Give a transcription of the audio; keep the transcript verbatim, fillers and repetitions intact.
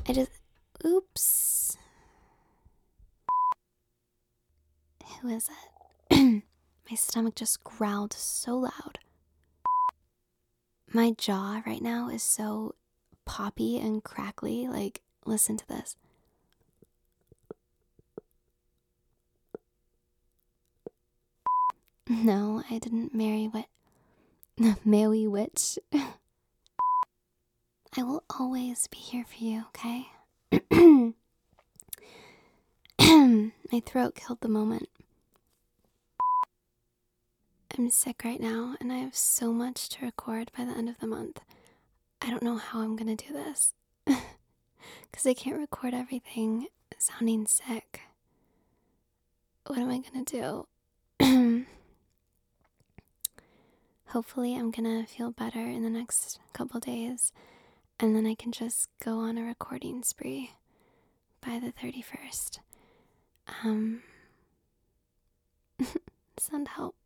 I just, oops. Who is it? My stomach just growled so loud. My jaw right now is so poppy and crackly. Like, listen to this. No, I didn't marry what? Marry witch. I will always be here for you, okay? My throat killed the moment. I'm sick right now, and I have so much to record by the end of the month. I don't know how I'm gonna do this. Because I can't record everything sounding sick. What am I gonna do? Hopefully I'm gonna feel better in the next couple days, and then I can just go on a recording spree by the thirty-first. Um, send help.